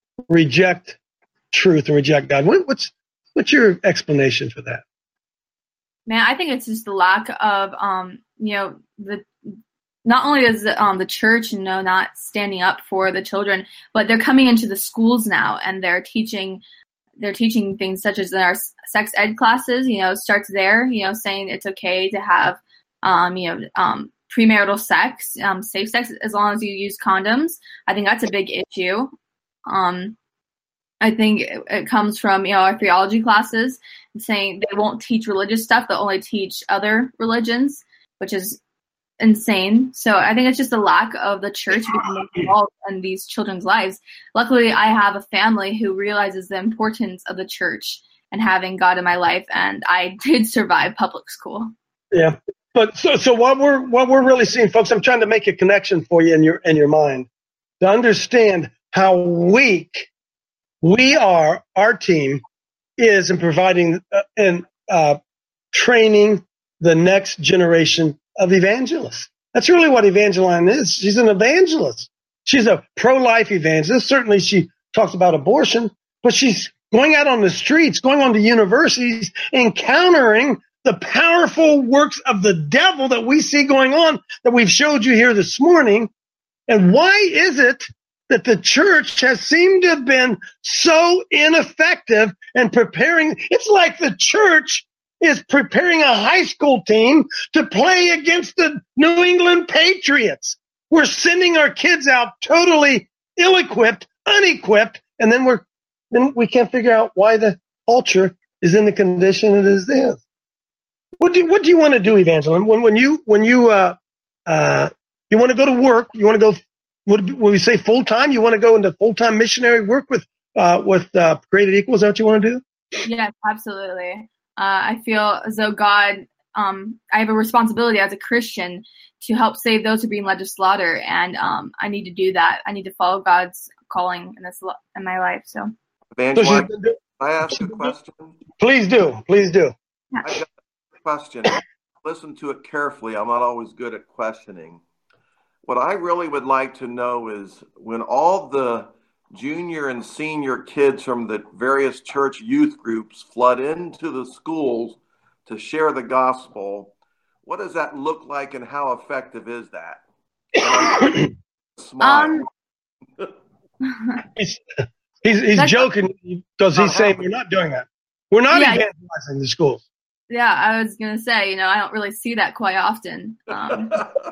reject truth and reject God? What, what's what's your explanation for that? Man, I think it's just the lack of, um, you know, the not only is the, um, the church, you know, not standing up for the children, but they're coming into the schools now and they're teaching they're teaching things such as in our sex ed classes. You know, starts there. You know, saying it's okay to have, um, you know, um. premarital sex, um, safe sex, as long as you use condoms. I think that's a big issue. Um, I think it, it comes from, you know, our theology classes saying they won't teach religious stuff, they'll only teach other religions, which is insane. So I think it's just a lack of the church being involved in these children's lives. Luckily, I have a family who realizes the importance of the church and having God in my life, and I did survive public school. Yeah. But so, so what we're what we're really seeing, folks, I'm trying to make a connection for you in your in your mind to understand how weak we are. Our team is in providing uh, and uh, training the next generation of evangelists. That's really what Evangeline is. She's an evangelist. She's a pro-life evangelist. Certainly, she talks about abortion, but she's going out on the streets, going on to universities, encountering the powerful works of the devil that we see going on, that we've showed you here this morning. And why is it that the church has seemed to have been so ineffective in preparing? It's like the church is preparing a high school team to play against the New England Patriots. We're sending our kids out totally ill-equipped, unequipped, and then we're then we can't figure out why the culture is in the condition it is in. What do you, what do you want to do, Evangeline? When when you when you uh uh you want to go to work, you want to go. Would would we say full time? You want to go into full time missionary work with uh with uh, Created Equal? Is that what you want to do? Yes, absolutely. Uh, I feel as though God, um, I have a responsibility as a Christian to help save those who are being led to slaughter, and um, I need to do that. I need to follow God's calling in this in my life. So, Evangeline, can I ask a question? Please do. Please do. I got a question. Listen to it carefully. I'm not always good at questioning. What I really would like to know is when all the junior and senior kids from the various church youth groups flood into the schools to share the gospel, what does that look like and how effective is that? Smile. Um, he's he's, he's joking because he's saying we're not doing that. We're not Yeah. evangelizing the schools. Yeah, I was gonna say, you know, I don't really see that quite often. Um,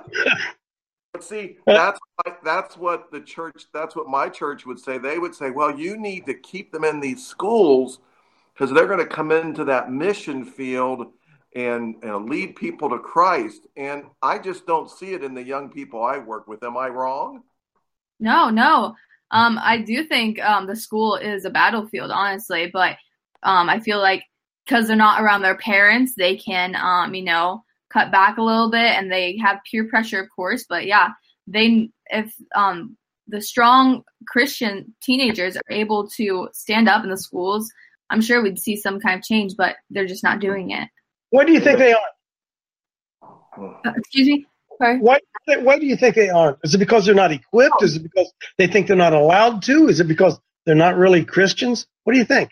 But see, that's like, that's what the church, that's what my church would say. They would say, well, you need to keep them in these schools because they're going to come into that mission field and, and lead people to Christ. And I just don't see it in the young people I work with. Am I wrong? no, no. Um, I do think um, the school is a battlefield, honestly, but um, I feel like because they're not around their parents, they can, um, you know, cut back a little bit, and they have peer pressure, of course. But yeah, they if um, the strong Christian teenagers are able to stand up in the schools, I'm sure we'd see some kind of change. But they're just not doing it. Why do you think they aren't? Uh, excuse me. Sorry. Why, why do you think they aren't? Is it because they're not equipped? Is it because they think they're not allowed to? Is it because they're not really Christians? What do you think?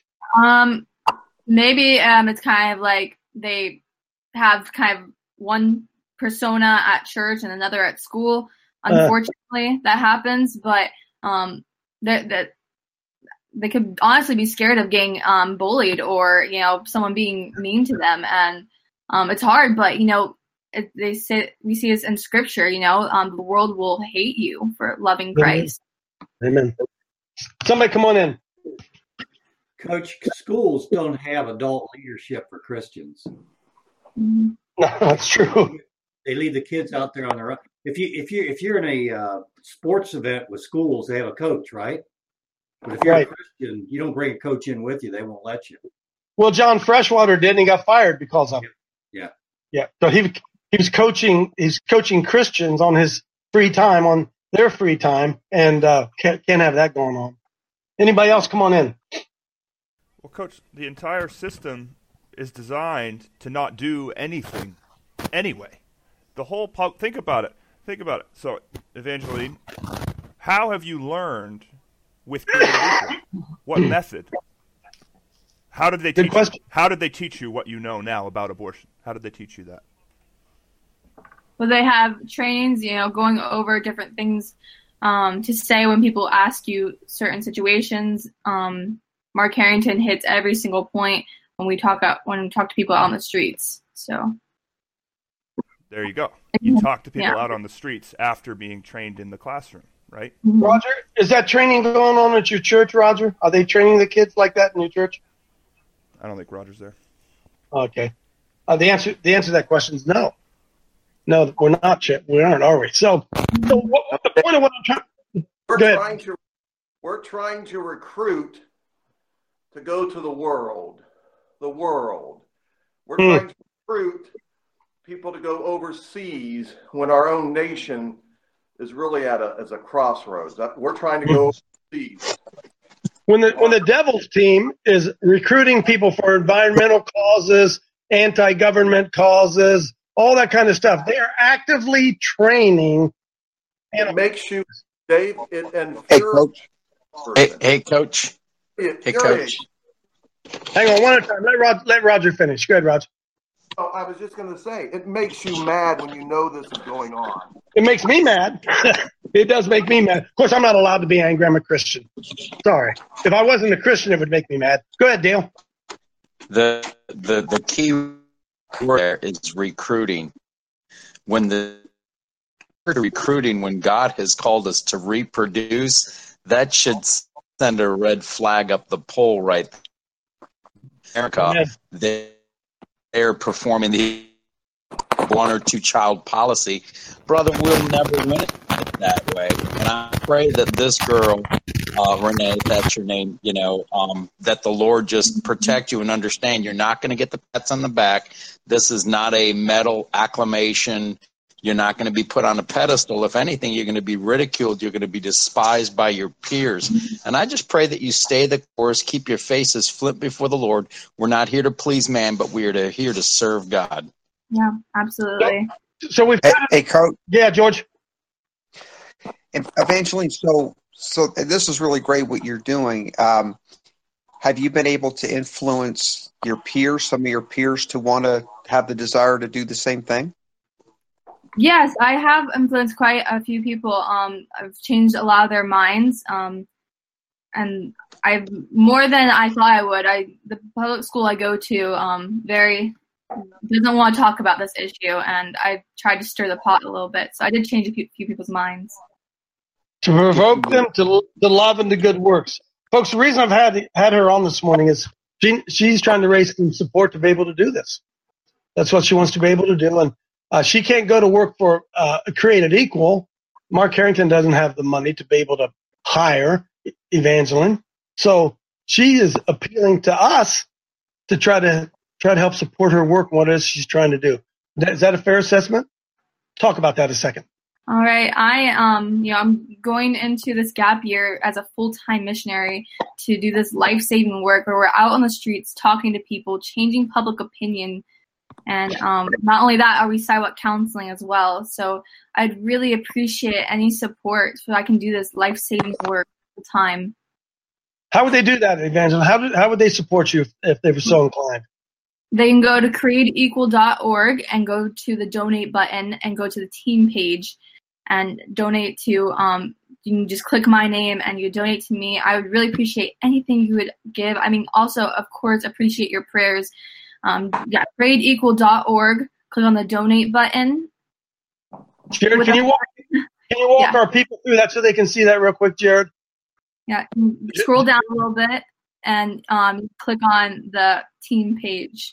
Um, maybe um, it's kind of like they have kind of one persona at church and another at school. Unfortunately, uh, that happens, but um, that that they could honestly be scared of getting um, bullied or, you know, someone being mean to them, and um, it's hard. But you know, it, they say we see this in Scripture. You know, um, the world will hate you for loving Christ. Amen. Somebody come on in. Coach, schools don't have adult leadership for Christians. Mm-hmm. No, that's true. They leave the kids out there on their own. If you if you if you're in a uh, sports event with schools, they have a coach, right? But if you're Right. a Christian, you don't bring a coach in with you; they won't let you. Well, John Freshwater did, and he got fired because of it. Yeah. Yeah. So he he was coaching. He's coaching Christians on his free time, on their free time, and uh, can't can't have that going on. Anybody else? Come on in. Well, Coach, the entire system is designed to not do anything anyway. The whole pub- think about it. Think about it. So, Evangeline, how have you learned with creativity? What method? How did they teach you, how did they teach you what you know now about abortion? How did they teach you that? Well, they have trainings, you know, going over different things um, to say when people ask you certain situations. Um, Mark Harrington hits every single point when we talk out when we talk to people out on the streets. So there you go. You talk to people Yeah. out on the streets after being trained in the classroom, right? Roger, is that training going on at your church, Roger? Are they training the kids like that in your church? I don't think Roger's there. Okay. Uh, the answer the answer to that question is no. No, we're not. Chip. We aren't, are we? So, so what, the point of what I'm trying. We're Go ahead. trying to we're trying to recruit to go to the world. The world. We're Hmm. trying to recruit people to go overseas when our own nation is really at a as a crossroads. That- We're trying to go overseas. When the when the Devil's team is recruiting people for environmental causes, anti-government causes, all that kind of stuff, they are actively training. It makes you, Dave, it, and Hey, coach. Hey, hey, coach. Hey, coach. Hang on, one at a time. Let Roger, let Roger finish. Go ahead, Roger. Oh, I was just going to say, it makes you mad when you know this is going on. It makes me mad. It does make me mad. Of course, I'm not allowed to be angry. I'm a Christian. Sorry. If I wasn't a Christian, it would make me mad. Go ahead, Dale. The the the key word there is recruiting. When the recruiting, when God has called us to reproduce, that should send a red flag up the pole right there. America, Yes. they, they're performing the one or two child policy. Brother, we'll never win it that way. And I pray that this girl, uh, Renee, if that's your name, you know, um, that the Lord just protect you and understand you're not going to get the pats on the back. This is not a medal acclamation. You're not going to be put on a pedestal. If anything, you're going to be ridiculed. You're going to be despised by your peers. And I just pray that you stay the course, keep your faces flint before the Lord. We're not here to please man, but we are to, here to serve God. Yeah, absolutely. So we've hey, hey, Coach. Yeah, George. Evangeline, so so this is really great what you're doing. Um, have you been able to influence your peers, some of your peers, to want to have the desire to do the same thing? Yes, I have influenced quite a few people. Um, I've changed a lot of their minds, um, and I've more than I thought I would. I the public school I go to um, very doesn't want to talk about this issue, and I tried to stir the pot a little bit. So I did change a few, few people's minds. To provoke them to, to love and to good works. Folks, the reason I've had had her on this morning is she, she's trying to raise some support to be able to do this. That's what she wants to be able to do. And uh, she can't go to work for uh, Created Equal. Mark Harrington doesn't have the money to be able to hire Evangeline. So she is appealing to us to try to try to help support her work and what it is she's trying to do. Is that a fair assessment? Talk about that a second. All right. I, um, you know, I'm going into this gap year as a full-time missionary to do this life-saving work where we're out on the streets talking to people, changing public opinion. And um, not only that, are we sidewalk counseling as well. So I'd really appreciate any support so I can do this life-saving work full time. How would they do that, Evangeline? How, did, how would they support you if, if they were so inclined? They can go to created equal dot org and go to the donate button and go to the team page and donate to, um, you can just click my name and you donate to me. I would really appreciate anything you would give. I mean, also, of course, appreciate your prayers. Um, yeah, created equal dot org. Click on the donate button. Jared, can you walk, can you walk yeah. our people through that so they can see that real quick, Jared? Yeah, scroll down a little bit and um, click on the team page.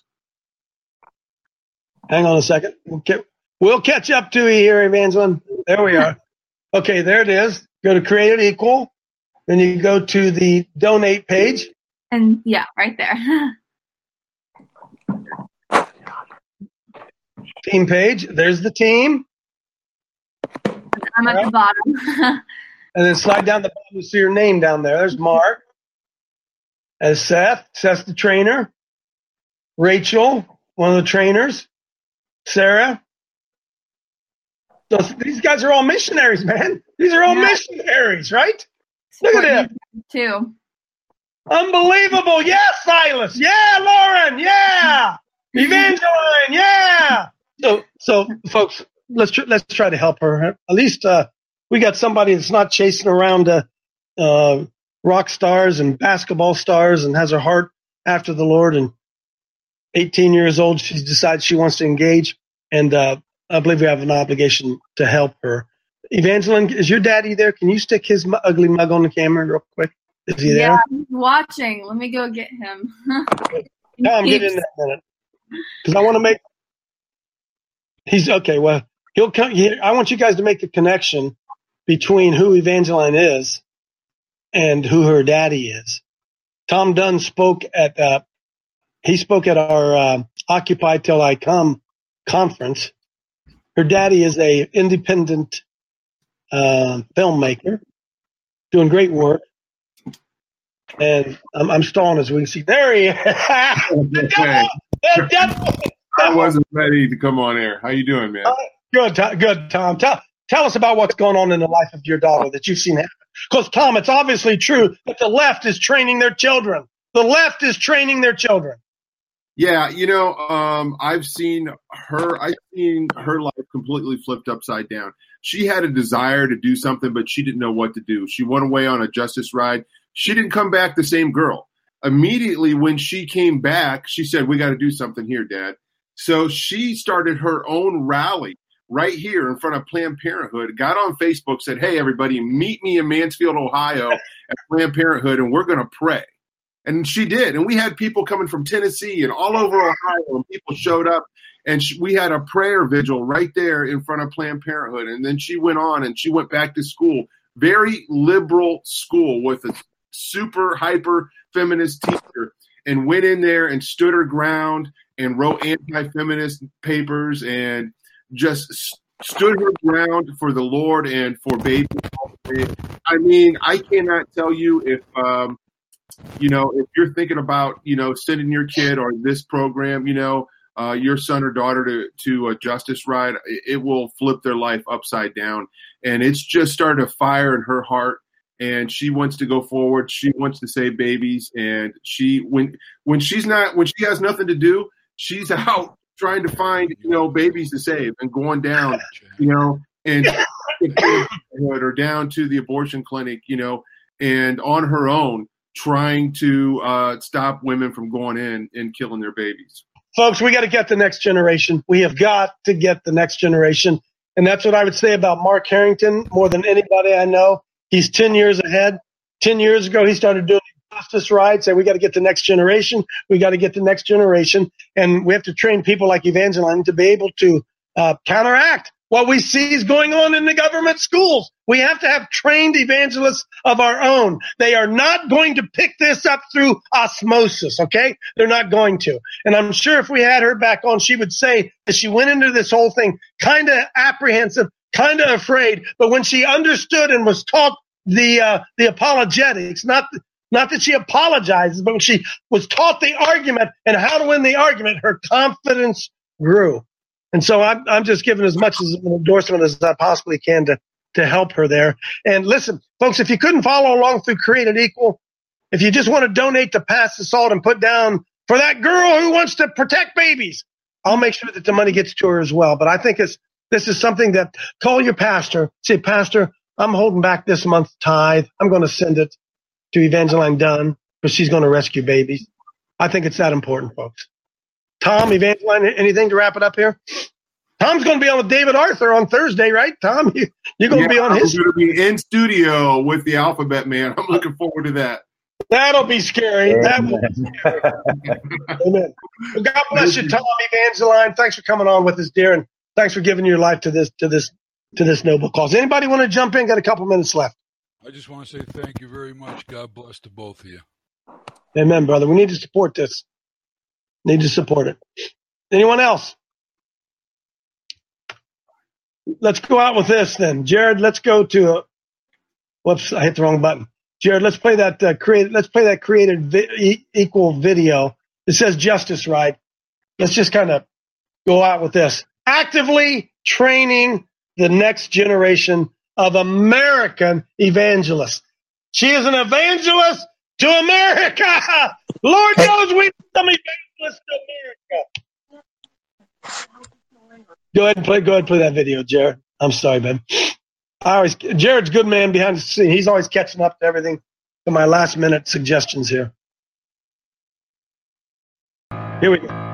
Hang on a second. We'll, get, we'll catch up to you here, Evangeline. There we are. Okay, there it is. Go to Created Equal. Then you go to the donate page. And yeah, right there. Team page. There's the team. I'm at the bottom. And then slide down the bottom to see your name down there. There's Mark. As Seth. Seth's the trainer. Rachel, one of the trainers. Sarah. So these guys are all missionaries, man. These are all yeah. missionaries, right? Look at them. Too. Unbelievable. Yeah, Silas. Yeah, Lauren. Yeah. Evangeline. Yeah. So, so folks, let's tr- let's try to help her. At least uh, we got somebody that's not chasing around uh, uh, rock stars and basketball stars and has her heart after the Lord. And eighteen years old, she decides she wants to engage, and uh, I believe we have an obligation to help her. Evangeline, is your daddy there? Can you stick his m- ugly mug on the camera real quick? Is he there? Yeah, he's watching. Let me go get him. No, I'm getting in that minute because I want to make. He's okay. Well, he'll come. He, I want you guys to make the connection between who Evangeline is and who her daddy is. Tom Dunn spoke at. Uh, he spoke at our uh, Occupy Till I Come conference. Her daddy is a independent uh, filmmaker, doing great work. And I'm, I'm stalling as we can see. There he is. the devil, the devil. I wasn't ready to come on air. How you doing, man? Uh, good, Tom, good, Tom. Tell, tell us about what's going on in the life of your daughter that you've seen happen. Because, Tom, it's obviously true that the left is training their children. The left is training their children. Yeah, you know, um, I've seen her. I've seen her life completely flipped upside down. She had a desire to do something, but she didn't know what to do. She went away on a justice ride. She didn't come back the same girl. Immediately when she came back, she said, "We got to do something here, Dad." So she started her own rally right here in front of Planned Parenthood, got on Facebook, said, "Hey, everybody, meet me in Mansfield, Ohio at Planned Parenthood, and we're going to pray." And she did. And we had people coming from Tennessee and all over Ohio, and people showed up. And she, we had a prayer vigil right there in front of Planned Parenthood. And then she went on and she went back to school, very liberal school with a super hyper feminist teacher, and went in there and stood her ground and wrote anti-feminist papers and just stood her ground for the Lord and for babies. I mean, I cannot tell you if, um, you know, if you're thinking about, you know, sending your kid or this program, you know, uh, your son or daughter to, to a Justice Ride, it will flip their life upside down. And it's just started a fire in her heart. And she wants to go forward. She wants to save babies. And she, when, when she's not, when she has nothing to do, she's out trying to find, you know, babies to save and going down, you know, and or down to the abortion clinic, you know, and on her own trying to uh, stop women from going in and killing their babies. Folks, we got to get the next generation. We have got to get the next generation. And that's what I would say about Mark Harrington more than anybody I know. He's ten years ahead. ten years ago, he started doing Justice Ride, say we got to get the next generation. We got to get the next generation. And we have to train people like Evangeline to be able to uh, counteract what we see is going on in the government schools. We have to have trained evangelists of our own. They are not going to pick this up through osmosis, okay? They're not going to. And I'm sure if we had her back on, she would say that she went into this whole thing kind of apprehensive, kind of afraid, but when she understood and was taught the uh, the apologetics, not not that she apologizes, but when she was taught the argument and how to win the argument, her confidence grew. And so I'm, I'm just giving as much as an endorsement as I possibly can to, to help her there. And listen, folks, if you couldn't follow along through Created Equal, if you just want to donate to Pass the Salt and put down for that girl who wants to protect babies, I'll make sure that the money gets to her as well. But I think it's this is something that call your pastor, say, Pastor, I'm holding back this month's tithe. I'm going to send it to Evangeline Dunn because she's going to rescue babies. I think it's that important, folks. Tom, Evangeline, anything to wrap it up here? Tom's going to be on with David Arthur on Thursday, right? Tom, you, you're going yeah, to be on his. I'm going to be in studio with the Alphabet Man. I'm looking forward to that. That'll be scary. Amen. That will be scary. Amen. Well, God bless you, Tom, Evangeline. Thanks for coming on with us, dear, and thanks for giving your life to this to this to this noble cause. Anybody want to jump in? Got a couple minutes left. I just want to say thank you very much. God bless to both of you. Amen, brother. We need to support this. Need to support it. Anyone else? Let's go out with this then. Jared, let's go to, a, whoops, I hit the wrong button. Jared, let's play that uh, create. Let's play that Created vi- Equal video. It says Justice Ride. Let's just kind of go out with this. Actively training the next generation of American evangelists. She is an evangelist to America. Lord knows we need some evangelists to America. Go ahead and play. Go ahead and play that video, Jared. I'm sorry, man. I always Jared's a good man behind the scene. He's always catching up to everything. To my last minute suggestions here. Here we go.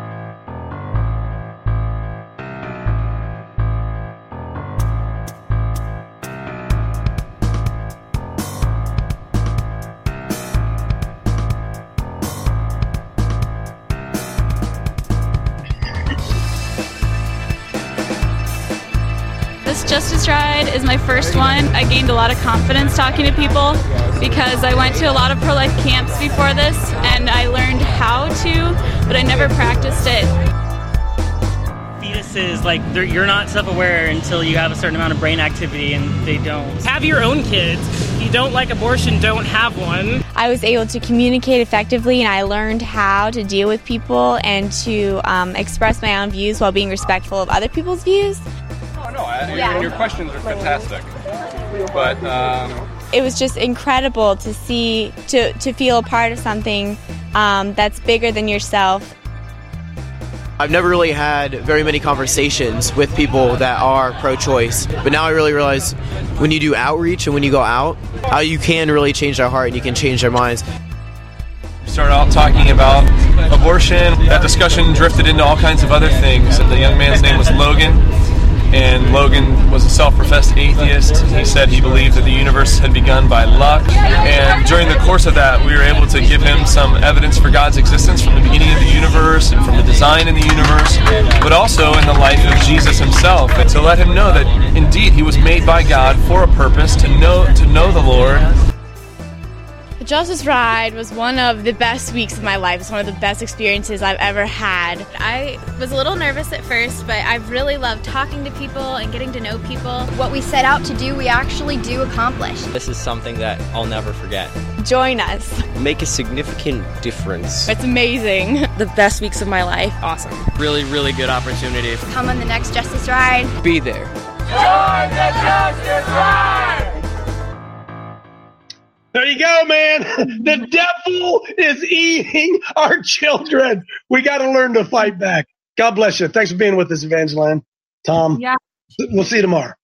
This Justice Ride is my first one. I gained a lot of confidence talking to people because I went to a lot of pro-life camps before this and I learned how to, but I never practiced it. Fetuses, like, you're not self-aware until you have a certain amount of brain activity, and they don't. Have your own kids. If you don't like abortion, don't have one. I was able to communicate effectively, and I learned how to deal with people and to um, express my own views while being respectful of other people's views. Oh, no, I, Yeah. your, your questions are fantastic. But, um... It was just incredible to see, to, to feel a part of something um, that's bigger than yourself. I've never really had very many conversations with people that are pro-choice, but now I really realize when you do outreach and when you go out, how you can really change their heart and you can change their minds. started out talking about abortion. That discussion drifted into all kinds of other things. And the young man's name was Logan. And Logan was a self-professed atheist. He said he believed that the universe had begun by luck. And during the course of that, we were able to give him some evidence for God's existence from the beginning of the universe and from the design in the universe, but also in the life of Jesus himself, and to let him know that indeed he was made by God for a purpose, to know to know the Lord. Justice Ride was one of the best weeks of my life. It's one of the best experiences I've ever had. I was a little nervous at first, but I've really loved talking to people and getting to know people. What we set out to do, we actually do accomplish. This is something that I'll never forget. Join us. Make a significant difference. It's amazing. The best weeks of my life. Awesome. Really, really good opportunity. Come on the next Justice Ride. Be there. Join the Justice Ride! There you go, man. The devil is eating our children. We got to learn to fight back. God bless you. Thanks for being with us, Evangeline. Tom. Yeah. We'll see you tomorrow.